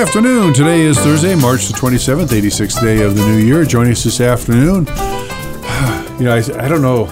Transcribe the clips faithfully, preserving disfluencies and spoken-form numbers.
afternoon. Today is Thursday, March the twenty-seventh, eighty-sixth day of the new year. Joining us this afternoon, you know, I, I don't know.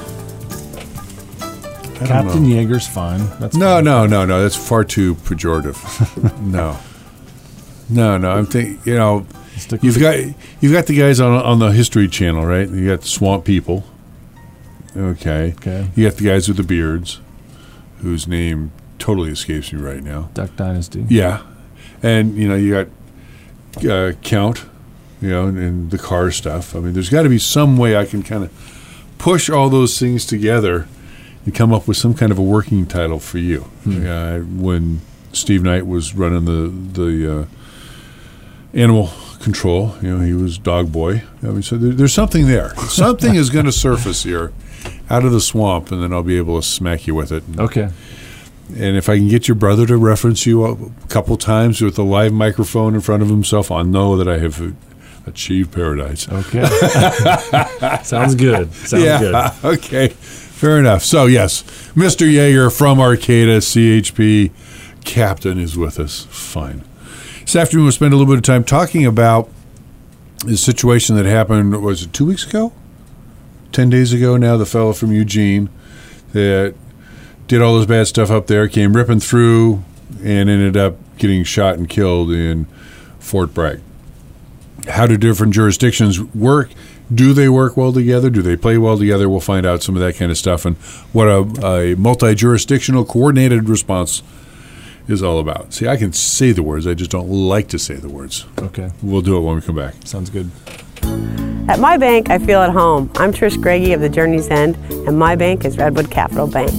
I Captain don't know. Yeager's fine. That's no, fine. no, no, no. That's far too pejorative. no, no, no. I'm thinking. You know, you've got you've got the guys on on the History Channel, right? You got the Swamp People. Okay. Okay. You got the guys with the beards, whose name totally escapes me right now. Duck Dynasty. Yeah. And, you know, you got uh, Count, you know, and, and the car stuff. I mean, there's got to be some way I can kind of push all those things together and come up with some kind of a working title for you. Hmm. Uh, when Steve Knight was running the, the uh, animal control, you know, he was Dog Boy. I mean, so there, there's something there. Something is going to surface here out of the swamp, and then I'll be able to smack you with it. And, okay. And if I can get your brother to reference you a couple times with a live microphone in front of himself, I'll know that I have achieved paradise. Okay. Sounds good. Sounds yeah, good. Okay. Fair enough. So, yes, Mister Yeager from Arcata, C H P captain, is with us. Fine. This afternoon, we'll spend a little bit of time talking about the situation that happened, was it two weeks ago? Ten days ago now, the fellow from Eugene that did all this bad stuff up there, came ripping through, and ended up getting shot and killed in Fort Bragg. How do different jurisdictions work? Do they work well together? Do they play well together? We'll find out some of that kind of stuff and what a, a multi-jurisdictional coordinated response is all about. See, I can say the words. I just don't like to say the words. Okay. We'll do it when we come back. Sounds good. At my bank, I feel at home. I'm Trish Greggy of the Journey's End, and my bank is Redwood Capital Bank.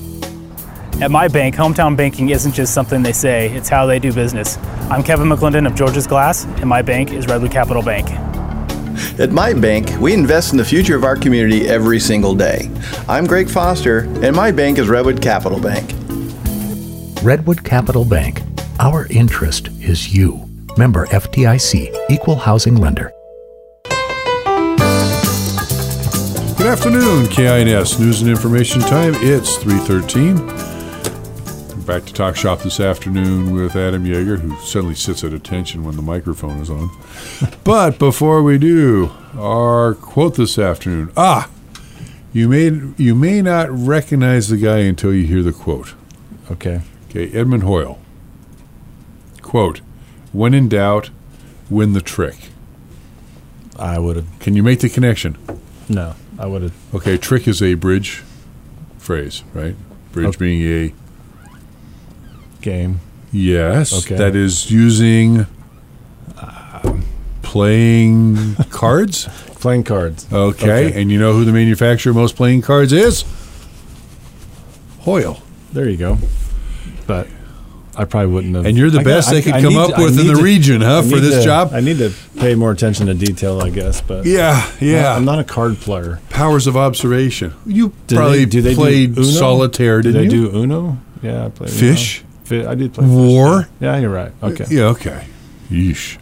At my bank, hometown banking isn't just something they say, it's how they do business. I'm Kevin McClendon of George's Glass, and my bank is Redwood Capital Bank. At my bank, we invest in the future of our community every single day. I'm Greg Foster, and my bank is Redwood Capital Bank. Redwood Capital Bank. Our interest is you. Member F D I C, Equal Housing Lender. Good afternoon, K I N S News and Information Time. It's three thirteen. Back to Talk Shop this afternoon with Adam Yeager, who suddenly sits at attention when the microphone is on. But before we do, our quote this afternoon. Ah, you may, you may not recognize the guy until you hear the quote. Okay. Okay, Edmund Hoyle. Quote, when in doubt, win the trick. I would have. Can you make the connection? No, I would have. Okay, trick is a bridge phrase, right? Bridge Okay. being a... Game. Yes, Okay. that is using uh, playing cards. Playing cards. Okay. Okay. And you know who the manufacturer of most playing cards is? Hoyle. There you go. But I probably wouldn't have. And you're the I best got- they I- could I come need up to- I with in need the to- region, huh, I for need this to- job? I need to pay more attention to detail, I guess. But Yeah, yeah. I'm not a card player. Powers of observation. You Do probably they, do they played do Uno? solitaire, Do didn't they you? do Uno? Yeah, I played Fish? Uno. Fi- I did play War? Fish. Yeah, you're right. Okay. Yeah, okay. Yeesh.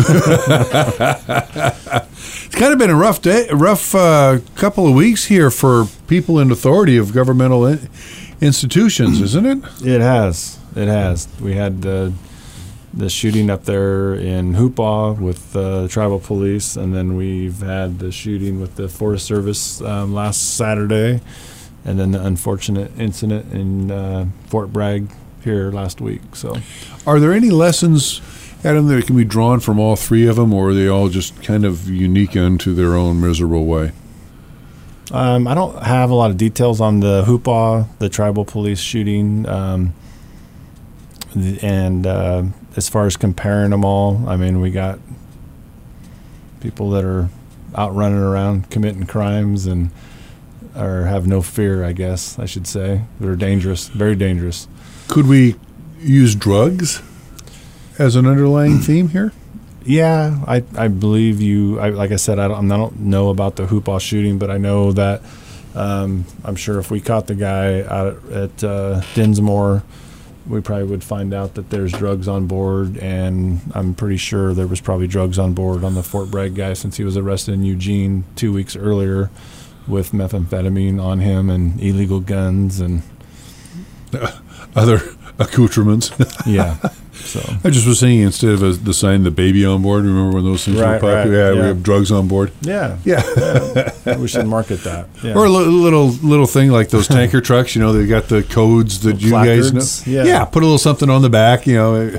It's kind of been a rough day, a rough uh, couple of weeks here for people in authority of governmental in- institutions, isn't it? It has. It has. We had the the shooting up there in Hoopaw with uh, the tribal police, and then we've had the shooting with the Forest Service um, last Saturday, and then the unfortunate incident in uh, Fort Bragg here last week. So, Are there any lessons, Adam, that can be drawn from all three of them, or are they all just kind of unique unto their own miserable way? um, I don't have a lot of details on the Hoopaw, the tribal police shooting, um, th- and uh, as far as comparing them all, I mean, we got people that are out running around committing crimes and or have no fear, I guess I should say. They're dangerous, very dangerous. Could we use drugs as an underlying theme here? Yeah, I, I believe you. I, like I said, I don't, I don't know about the Hoopaw shooting, but I know that um, I'm sure if we caught the guy out at, at uh, Dinsmore, we probably would find out that there's drugs on board, and I'm pretty sure there was probably drugs on board on the Fort Bragg guy since he was arrested in Eugene two weeks earlier with methamphetamine on him and illegal guns and Other accoutrements. Yeah. So I just was saying, instead of a, the sign, the baby on board. Remember when those things Right, were popular? right, yeah, yeah. we have drugs on board. yeah, Yeah. yeah. We should market that. Yeah. Or a li- little little thing like those tanker trucks. You know, they got the codes that you guys know. Placards, yeah. Put a little something on the back. You know.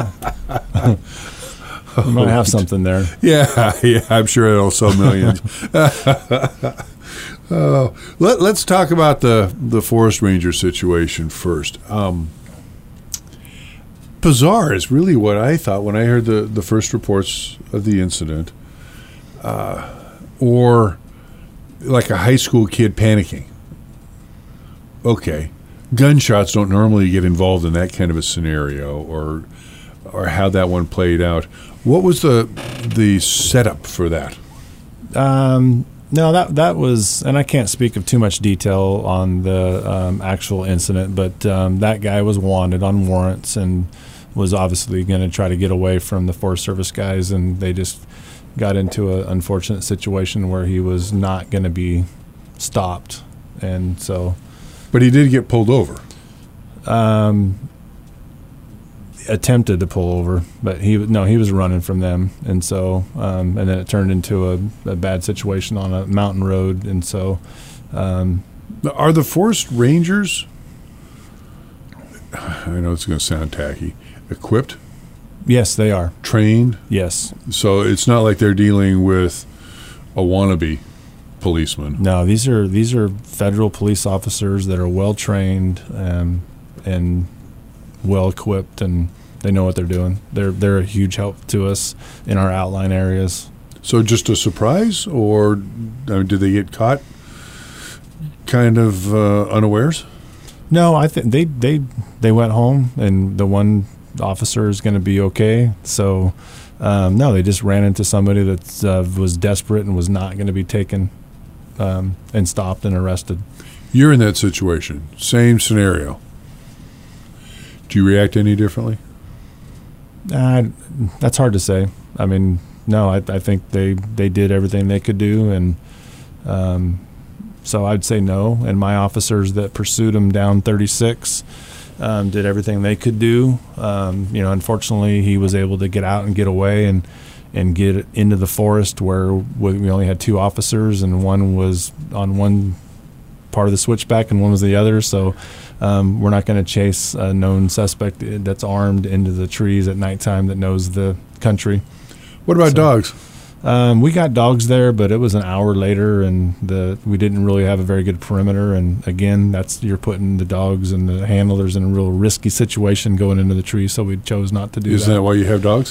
We might have something there. Yeah, yeah. I'm sure it'll sell millions. uh, let, let's talk about the the forest ranger situation first. Um, bizarre is really what I thought when I heard the, the first reports of the incident, uh, or like a high school kid panicking. Okay, gunshots don't normally get involved in that kind of a scenario, or or how that one played out. What was the the setup for that? Um, no, that that was, and I can't speak of too much detail on the um, actual incident, but um, that guy was wanted on warrants and was obviously going to try to get away from the Forest Service guys, and they just got into an unfortunate situation where he was not going to be stopped, and so. But he did get pulled over. Um, attempted to pull over, but he no, he was running from them, and so um, and then it turned into a, a bad situation on a mountain road, and so um, Are the forest rangers, I know it's going to sound tacky, equipped, yes, they are. trained? Yes, So it's not like they're dealing with a wannabe policeman. no, these are these are federal police officers that are well trained um, and well equipped, and they know what they're doing. They're they're a huge help to us in our outline areas. So just a surprise, or I mean, did they get caught kind of uh, unawares? No, I think they, they they went home, and the one officer is going to be okay. So, um, no, they just ran into somebody that uh, was desperate and was not going to be taken um, and stopped and arrested. You're in that situation, same scenario. Do you react any differently? Uh, that's hard to say. I mean, no, I, I think they, they did everything they could do, and um, so I'd say no. And my officers that pursued him down thirty-six um, did everything they could do. Um, you know, unfortunately, he was able to get out and get away and and get into the forest where we only had two officers, and one was on one part of the switchback and one was the other. So um, we're not going to chase a known suspect that's armed into the trees at nighttime that knows the country. What about So- dogs? Um, we got dogs there, but it was an hour later, and the we didn't really have a very good perimeter. And again, that's you're putting the dogs and the handlers in a real risky situation going into the tree. So we chose not to do Isn't that why you have dogs?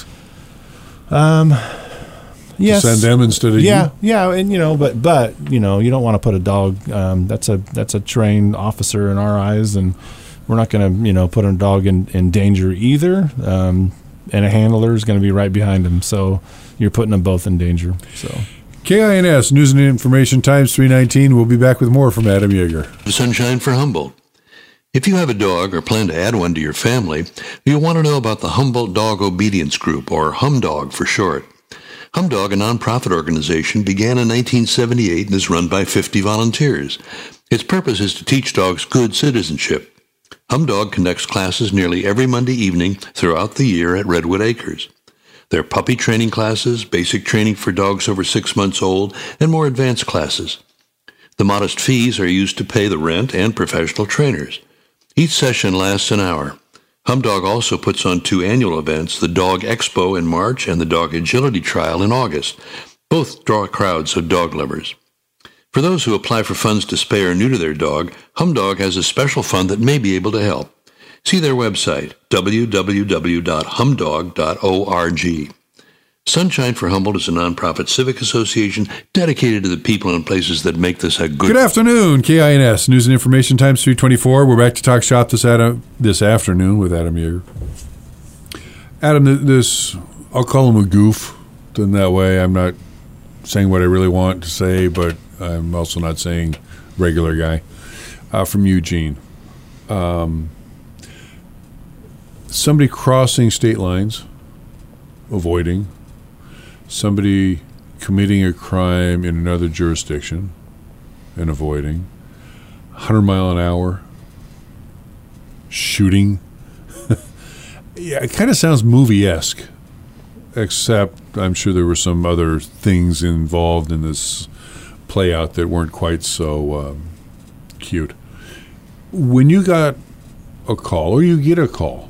Um, yes, To send them instead of yeah, you? yeah, and you know, but but you know, you don't want to put a dog. Um, that's a that's a trained officer in our eyes, and we're not going to you know put a dog in, in danger either. Um, and a handler is going to be right behind him, so you're putting them both in danger. So. K I N S News and Information Times three nineteen. We'll be back with more from Adam Yeager. Sunshine for Humboldt. If you have a dog or plan to add one to your family, you'll want to know about the Humboldt Dog Obedience Group, or HumDog for short. HumDog, a nonprofit organization, began in nineteen seventy-eight and is run by fifty volunteers. Its purpose is to teach dogs good citizenship. HumDog conducts classes nearly every Monday evening throughout the year at Redwood Acres. There are puppy training classes, basic training for dogs over six months old, and more advanced classes. The modest fees are used to pay the rent and professional trainers. Each session lasts an hour. HumDog also puts on two annual events, the Dog Expo in March and the Dog Agility Trial in August. Both draw crowds of dog lovers. For those who apply for funds to spay or neuter their dog, HumDog has a special fund that may be able to help. See their website, w w w dot humdog dot org. Sunshine for Humboldt is a nonprofit civic association dedicated to the people and places that make this a good... Good afternoon, K I N S News and Information Times three twenty-four. We're back to talk shop this Adam, this afternoon with Adam Yeager. Adam, th- this, I'll call him a goof. Done that way. I'm not saying what I really want to say, but I'm also not saying regular guy. Uh, from Eugene. Um, somebody crossing state lines, avoiding. Somebody committing a crime in another jurisdiction and avoiding. one hundred mile an hour shooting Yeah, it kind of sounds movie-esque, except I'm sure there were some other things involved in this play out that weren't quite so um, cute. When you got a call, or you get a call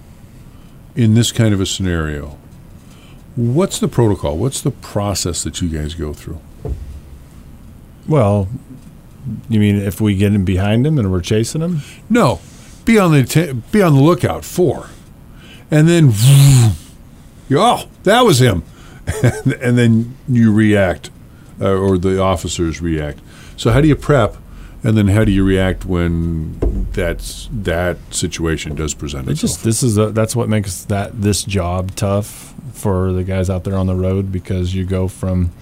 in this kind of a scenario, what's the protocol? What's the process that you guys go through? Well, you mean if we get him behind him and we're chasing him? No, be on the t- be on the lookout for, and then you oh, that was him, and then you react, uh, or the officers react. So how do you prep, and then how do you react when that's that situation does present It itself? just this is a, that's what makes that this job tough for the guys out there on the road, because you go from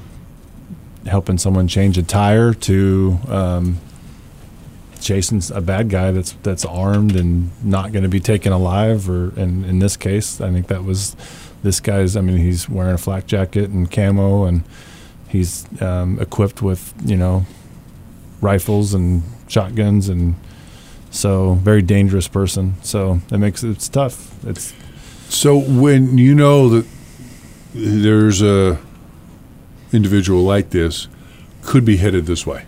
helping someone change a tire to um, chasing a bad guy that's that's armed and not going to be taken alive. Or and in this case, I think that was this guy's. I mean, he's wearing a flak jacket and camo, and he's um, equipped with you know rifles and shotguns, and so very dangerous person. So it makes it, it's tough. It's So when you know that there's a individual like this could be headed this way.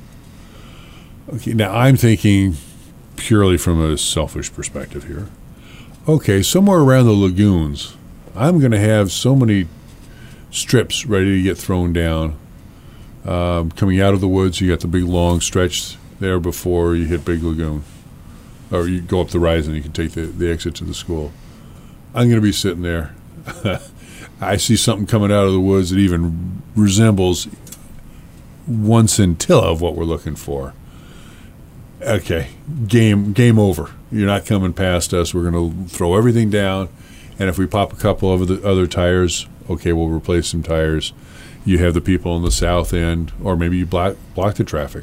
Okay, now I'm thinking purely from a selfish perspective here. Okay, somewhere around the lagoons, I'm going to have so many strips ready to get thrown down. Um, coming out of the woods, you got the big long stretch there before you hit Big Lagoon. Or you go up the rise and you can take the, the exit to the school. I'm going to be sitting there. I see something coming out of the woods that even resembles one scintilla of what we're looking for. Okay, game game over. You're not coming past us. We're going to throw everything down, and if we pop a couple of the other tires, okay, we'll replace some tires. You have the people on the south end, or maybe you block block the traffic,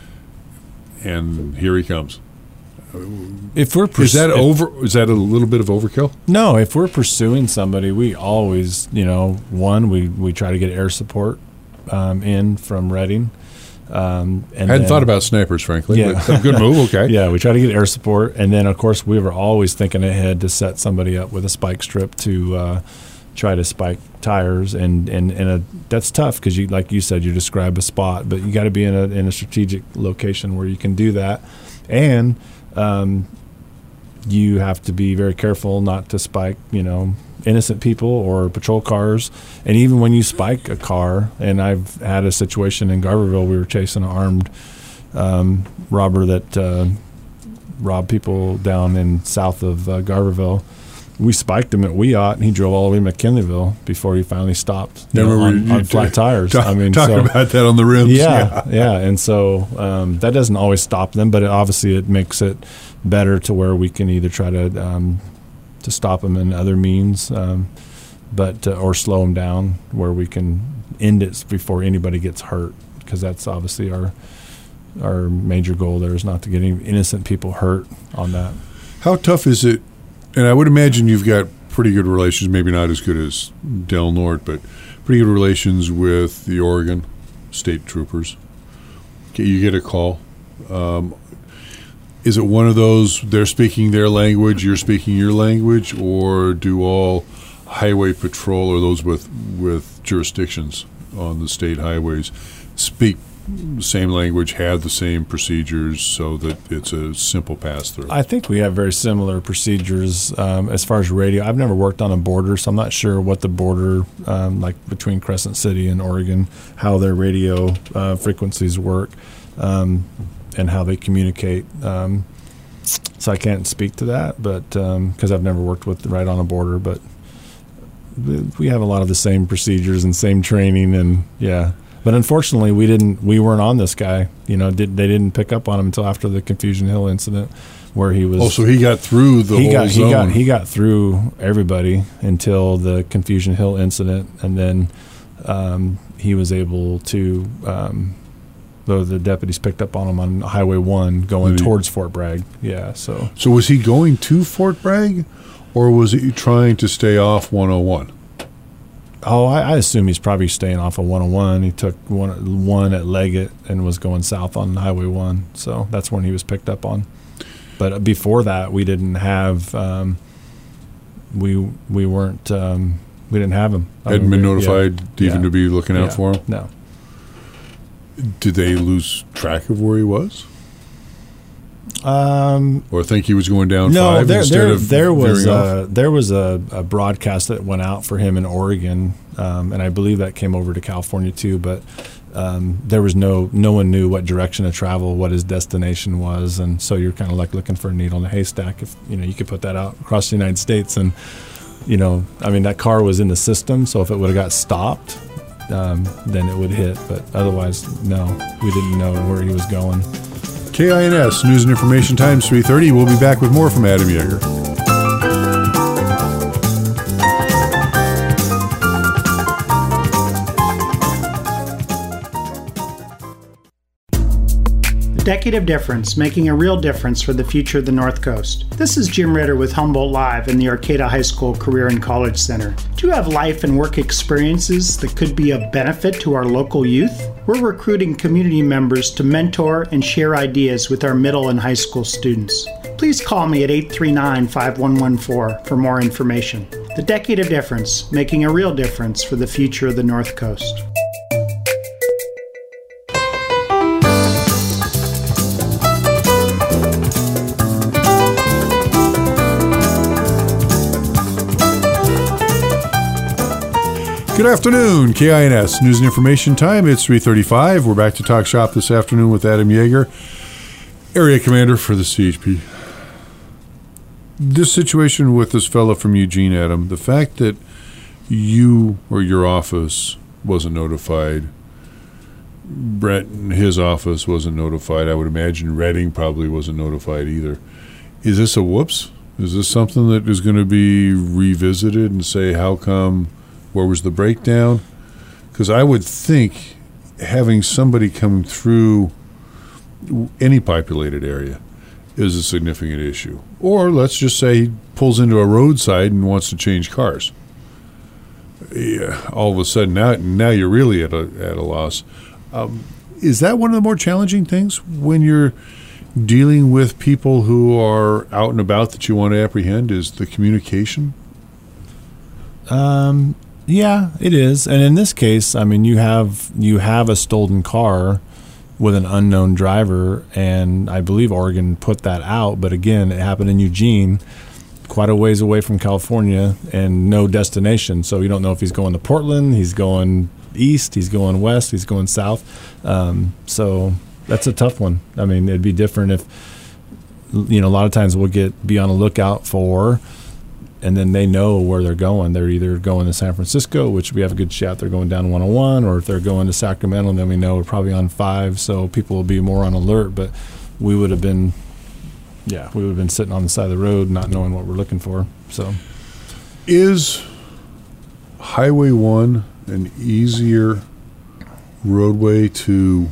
and here he comes. if we're Is that if- over? Is that a little bit of overkill? No, if we're pursuing somebody, we always, you know, one, we, we try to get air support um, in from Reading. Um, and I hadn't then- thought about snipers, frankly. Yeah. But good move. Okay. Yeah, we try to get air support. And then, of course, we were always thinking ahead to set somebody up with a spike strip to uh, try to spike tires. And, and, and a, that's tough because, you, like you said, you describe a spot, but you got to be in a, in a strategic location where you can do that. And um, you have to be very careful not to spike, you know, innocent people or patrol cars. And even when you spike a car, and I've had a situation in Garberville, we were chasing an armed um, robber that uh, robbed people down in south of uh, Garberville. We spiked him at Weot, and he drove all the way to McKinleyville before he finally stopped you know, Remember on, you on t- flat tires. Talk, I mean, talking so, about that on the rims. yeah, yeah, and so um, that doesn't always stop them, but it, obviously it makes it better to where we can either try to um, to stop them in other means, um, but uh, or slow them down where we can end it before anybody gets hurt, because that's obviously our our major goal. There is not to get any innocent people hurt on that. How tough is it? And I would imagine you've got pretty good relations, maybe not as good as Del Norte, but pretty good relations with the Oregon State Troopers. Okay, you get a call. Um, is it one of those, they're speaking their language, you're speaking your language, or do all highway patrol or those with, with jurisdictions on the state highways speak the same language, have the same procedures so that it's a simple pass-through? I think we have very similar procedures um, as far as radio. I've never worked on a border, so I'm not sure what the border, um, like between Crescent City and Oregon, how their radio uh, frequencies work um, and how they communicate. Um, so I can't speak to that, but because um, I've never worked with right on a border. But we have a lot of the same procedures and same training, and yeah. But unfortunately, we didn't. We weren't on this guy. You know, did, they didn't pick up on him until after the Confusion Hill incident, where he was. Oh, so he got through the he whole got zone. he got he got through everybody until the Confusion Hill incident, and then um, he was able to. Um, the, the deputies picked up on him on Highway One going Did he- towards Fort Bragg. Yeah, so So was he going to Fort Bragg, or was he trying to stay off one oh one? oh, I, I assume he's probably staying off of one oh one. He took one one at Leggett and was going south on Highway One, so that's when he was picked up on. But before that, we didn't have um, we we weren't um, we didn't have him. I Hadn't mean, been we- notified yeah, even yeah, to be looking out yeah, for him? No. Did they lose track of where he was? Um, Or think he was going down no, five there instead there, of there was veering off? a, there was a, a broadcast that went out for him in Oregon, um, and I believe that came over to California too. But um, there was no no one knew what direction to travel, what his destination was, and so you're kind of like looking for a needle in a haystack. If you know, you could put that out across the United States, and you know, I mean, that car was in the system, so if it would have got stopped, um, then it would hit. But otherwise, no, we didn't know where he was going. K I N S News and Information Times three thirty. We'll be back with more from Adam Yeager. Decade of Difference, making a real difference for the future of the North Coast. This is Jim Ritter with Humboldt Live in the Arcata High School Career and College Center. Do you have life and work experiences that could be of benefit to our local youth? We're recruiting community members to mentor and share ideas with our middle and high school students. Please call me at eight three nine, five one one four for more information. The Decade of Difference, making a real difference for the future of the North Coast. Good afternoon, K I N S News and Information Time. It's three thirty-five. We're back to talk shop this afternoon with Adam Yeager, Area Commander for the C H P. This situation with this fellow from Eugene, Adam, the fact that you or your office wasn't notified, Brett and his office wasn't notified, I would imagine Redding probably wasn't notified either. Is this a whoops? Is this something that is going to be revisited and say, how come? Where was the breakdown? Because I would think having somebody come through any populated area is a significant issue. Or let's just say he pulls into a roadside and wants to change cars. Yeah, all of a sudden, now now you're really at a at a loss. Um, is that one of the more challenging things when you're dealing with people who are out and about that you want to apprehend? Is the communication? Um. Yeah, it is. And in this case, I mean, you have you have a stolen car with an unknown driver, and I believe Oregon put that out. But again, it happened in Eugene, quite a ways away from California, and no destination. So you don't know if he's going to Portland, he's going east, he's going west, he's going south. Um, so that's a tough one. I mean, it'd be different if, you know, a lot of times we'll get be on a lookout for, and then they know where they're going. They're either going to San Francisco, which we have a good shot they're going down one oh one, or if they're going to Sacramento, then we know we're probably on five, so people will be more on alert. But we would have been, yeah, we would have been sitting on the side of the road not knowing what we're looking for. So, is Highway one an easier roadway to,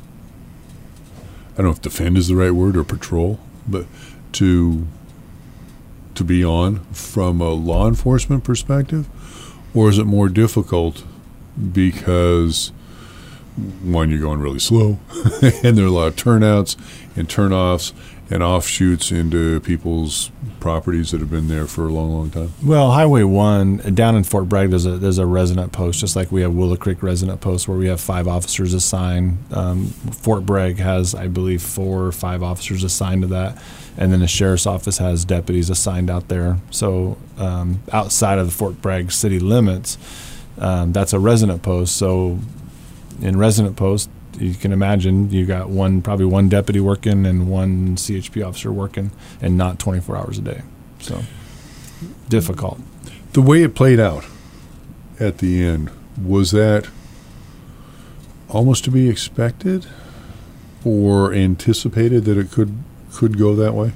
I don't know if defend is the right word or patrol, but to to be on from a law enforcement perspective? Or is it more difficult because, one, you're going really slow and there are a lot of turnouts and turnoffs and offshoots into people's properties that have been there for a long, long time? well, Highway one down in Fort Bragg, there's a there's a resident post, just like we have Willow Creek resident post, where we have five officers assigned. Um, Fort Bragg has, I believe, four or five officers assigned to that, and then the sheriff's office has deputies assigned out there. So um, outside of the Fort Bragg city limits, um, that's a resident post. So in resident post, you can imagine you got one, probably one deputy working and one C H P officer working, and not twenty-four hours a day. So difficult. The way it played out at the end, was that almost to be expected or anticipated that it could could go that way?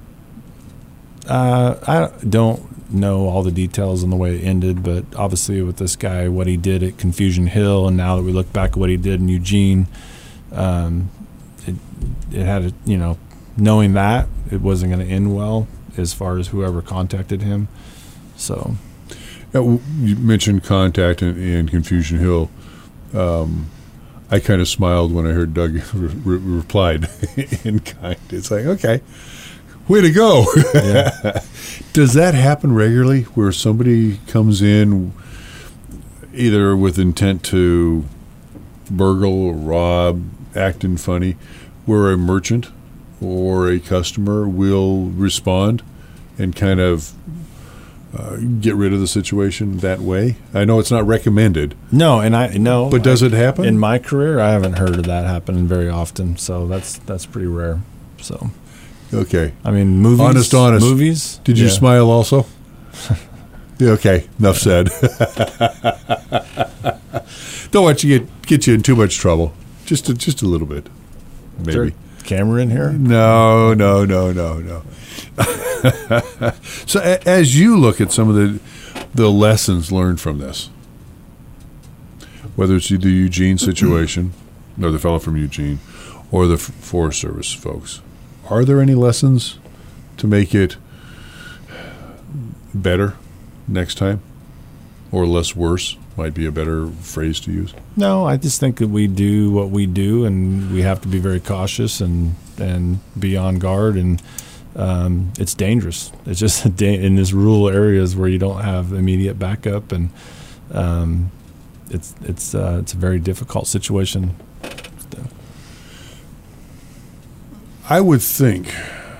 Uh, I don't know all the details on the way it ended, but obviously with this guy, what he did at Confusion Hill, and now that we look back at what he did in Eugene, um, it, it had, a, you know, knowing that it wasn't going to end well as far as whoever contacted him. So, Now, you mentioned contact and, and Confusion Hill. Um, I kind of smiled when I heard Doug re- re- replied in kind. It's like, okay, way to go. Yeah. Does that happen regularly where somebody comes in either with intent to burgle or rob, acting funny, where a merchant or a customer will respond and kind of uh, get rid of the situation that way? I know it's not recommended. No, and I no. But does I, it happen? In my career, I haven't heard of that happening very often, so that's that's pretty rare. So, okay. I mean, movies. Honest, honest. Movies. Did you Yeah. smile also? Yeah, okay, enough said. Don't want you get get you in too much trouble. Just a, just a little bit, maybe. Is there a camera in here? No, no, no, no, no. So, a, as you look at some of the the lessons learned from this, whether it's the Eugene situation, or the fellow from Eugene, or the F- Forest Service folks, are there any lessons to make it better next time, or less worse? Might be a better phrase to use. No, I just think that we do what we do, and we have to be very cautious and and be on guard. And um, it's dangerous. It's just a da- in these rural areas where you don't have immediate backup, and um, it's it's uh, it's a very difficult situation. I would think,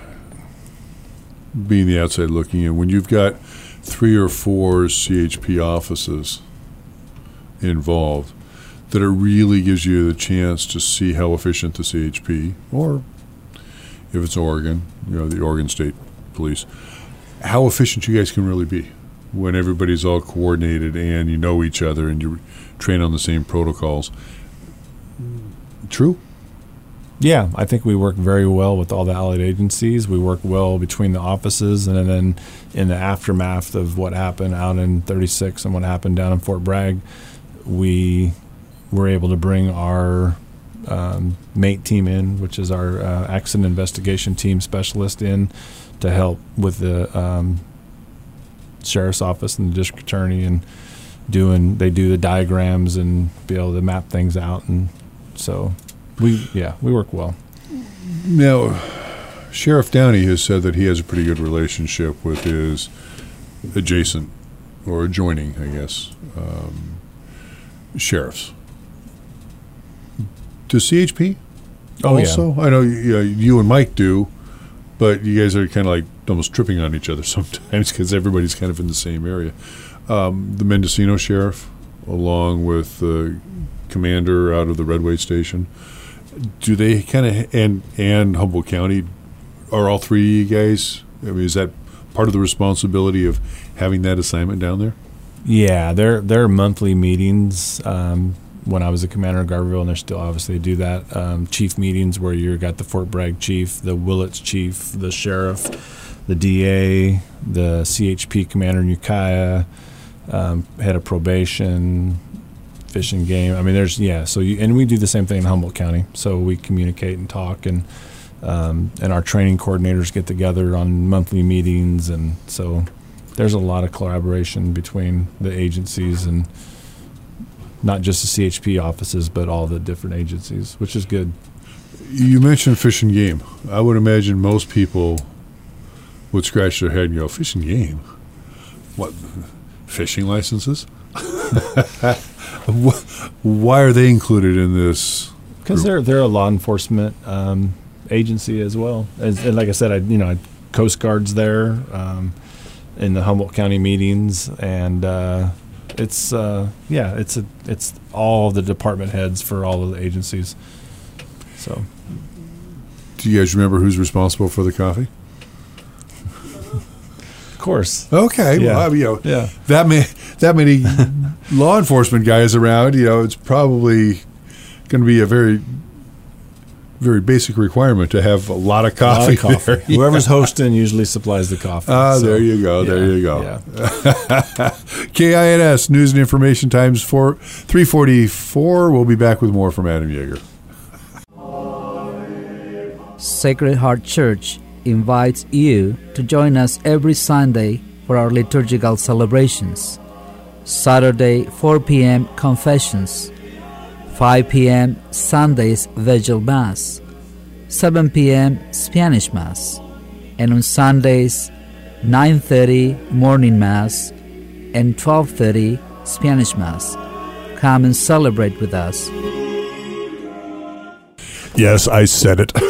being the outside looking in, when you've got three or four C H P offices involved, that it really gives you the chance to see how efficient the C H P, or if it's Oregon, you know, the Oregon State Police, how efficient you guys can really be when everybody's all coordinated and you know each other and you train on the same protocols. True? Yeah, I think we work very well with all the allied agencies. We work well between the offices, and then in the aftermath of what happened out in thirty-six and what happened down in Fort Bragg, we were able to bring our um, MATE team in, which is our uh, accident investigation team specialist, in to help with the um, sheriff's office and the district attorney, and doing they do the diagrams and be able to map things out, and so we yeah we work well. Now, Sheriff Downey has said that he has a pretty good relationship with his adjacent or adjoining, I guess, um, sheriffs. Does C H P Oh, yeah. also? I know you, uh, you and Mike do, but you guys are kind of like almost tripping on each other sometimes because everybody's kind of in the same area. Um, the Mendocino sheriff, along with the commander out of the Redway station, do they kind of, and and Humboldt County, are all three of you guys, I mean, is that part of the responsibility of having that assignment down there? Yeah, there there are monthly meetings. Um, when I was a commander in Garberville, and they still obviously do that, um, chief meetings where you got the Fort Bragg chief, the Willits chief, the sheriff, the D A, the C H P commander in Ukiah, um, head of probation, fish and game. I mean, there's, yeah, so you, and we do the same thing in Humboldt County. So we communicate and talk, and um, and our training coordinators get together on monthly meetings, and so there's a lot of collaboration between the agencies, and not just the C H P offices, but all the different agencies, which is good. You mentioned fish and game. I would imagine most people would scratch their head and go, fish and game? What, fishing licenses? Why are they included in this? Because they're they're a law enforcement um, agency as well. As, and like I said, I you know I, Coast Guard's there um, in the Humboldt County meetings, and uh, it's uh, yeah it's a it's all the department heads for all of the agencies. So, do you guys remember who's responsible for the coffee? Of course. Okay. Yeah. Well, I mean, you know, Yeah. that many that many law enforcement guys around, you know, it's probably going to be a very very basic requirement to have a lot of A lot coffee. of coffee. there. Whoever's hosting usually supplies the coffee. Ah, So, there you go. yeah, There you go. Yeah. K I N S News and Information Times for three forty-four. We'll be back with more from Adam Yeager. Sacred Heart Church invites you to join us every Sunday for our liturgical celebrations. Saturday, four p.m. Confessions, five p.m. Sunday's Vigil Mass, seven p.m. Spanish Mass, and on Sundays, nine thirty morning Mass and twelve thirty Spanish Mass. Come and celebrate with us. Yes, I said it.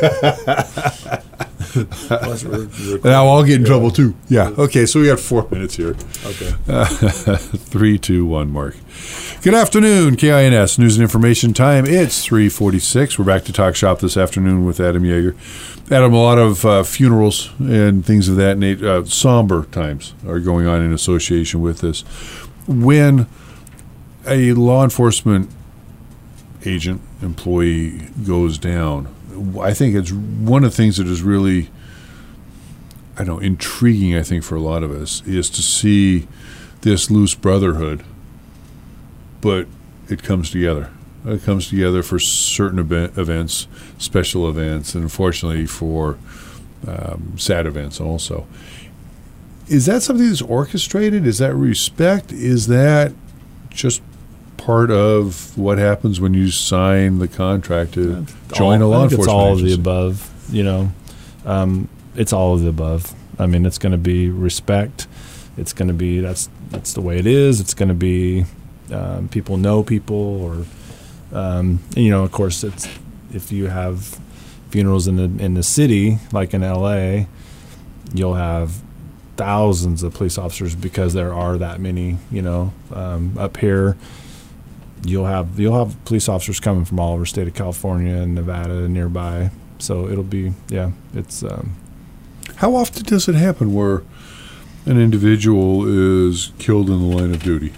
Now I'll get in trouble too. Yeah. Okay, so we got four minutes here. Okay. Uh, three, two, one, Mark. Good afternoon, K I N S News and Information Time. It's three forty-six. We're back to Talk Shop this afternoon with Adam Yeager. Adam, a lot of uh, funerals and things of that nature, uh, somber times are going on in association with this. When a law enforcement agent, employee goes down, I think it's one of the things that is really, I don't know, intriguing, I think, for a lot of us, is to see this loose brotherhood, but it comes together. It comes together for certain event, events, special events, and unfortunately for um, sad events also. Is that something that's orchestrated? Is that respect? Is that just part of what happens when you sign the contract to join all, a law I think enforcement it's all agency? of the above, you know. Um, it's all of the above. I mean, it's going to be respect. It's going to be, that's that's the way it is. It's going to be um, people know people, or, um, and, you know, of course, it's if you have funerals in the in the city, like in L A, you'll have thousands of police officers because there are that many, you know. Um, up here, You'll have you'll have police officers coming from all over the state of California and Nevada and nearby. So it'll be, yeah, it's... Um, How often does it happen where an individual is killed in the line of duty?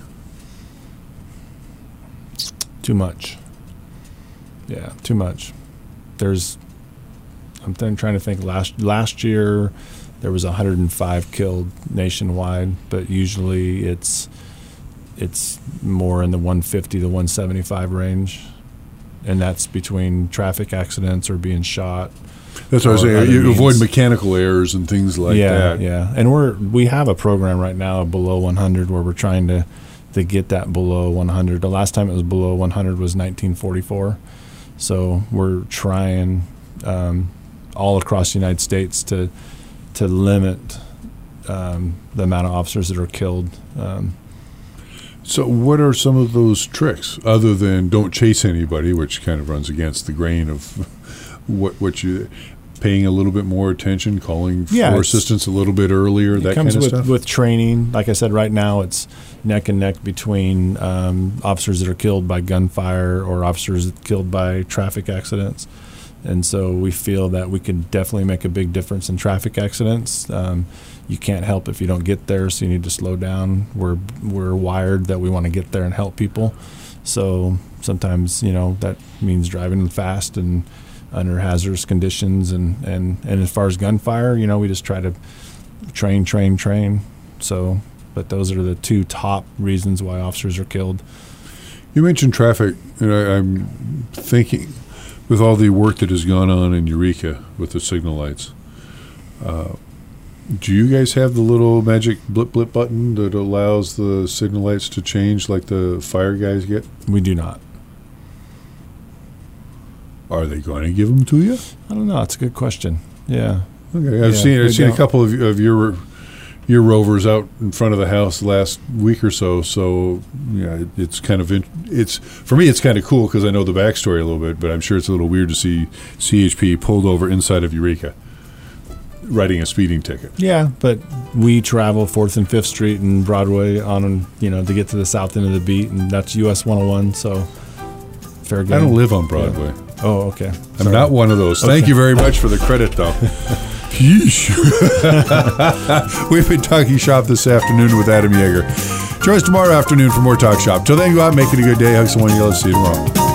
Too much. Yeah, too much. There's... I'm th- trying to think. Last last year, there was one hundred five killed nationwide, but usually it's... it's more in the one fifty to one seventy-five range, and that's between traffic accidents or being shot. That's what I was saying. You means. avoid mechanical errors and things like yeah, that. Yeah, and we're we have a program right now below one hundred where we're trying to to get that below one hundred. The last time it was below one hundred was nineteen forty-four, so we're trying um, all across the United States to to limit um, the amount of officers that are killed. Um, So what are some of those tricks other than don't chase anybody, which kind of runs against the grain of what what you paying a little bit more attention, calling Yeah, for it's- assistance a little bit earlier, It that comes kind of with, stuff? with training. Like I said, right now it's neck and neck between um, officers that are killed by gunfire or officers killed by traffic accidents. And so we feel that we can definitely make a big difference in traffic accidents. Um, you can't help if you don't get there, so you need to slow down. We're we're wired that we want to get there and help people. So sometimes, you know, that means driving fast and under hazardous conditions. And, and, and as far as gunfire, you know, we just try to train, train, train. So, but those are the two top reasons why officers are killed. You mentioned traffic, and I, I'm thinking, with all the work that has gone on in Eureka with the signal lights, uh, do you guys have the little magic blip blip button that allows the signal lights to change like the fire guys get? We do not. Are they going to give them to you? I don't know. It's a good question. Yeah. Okay, I've Yeah, seen I've we seen a don't. couple of, of your your rovers out in front of the house last week or so. So yeah, it, it's kind of in, it's for me it's kind of cool because I know the backstory a little bit, but I'm sure it's a little weird to see C H P pulled over inside of Eureka, writing a speeding ticket. Yeah, but we travel Fourth and Fifth Street and Broadway on, you know, to get to the south end of the beat, and that's U S one oh one. So fair game. I don't live on Broadway. Yeah. Oh, okay. I'm Sorry. not one of those. Thank Okay. you very much for the credit, though. Yeesh. We've been talking shop this afternoon with Adam Yeager. Join us tomorrow afternoon for more Talk Shop. Till then, go out and make it a good day. Hug someone you love. See you tomorrow.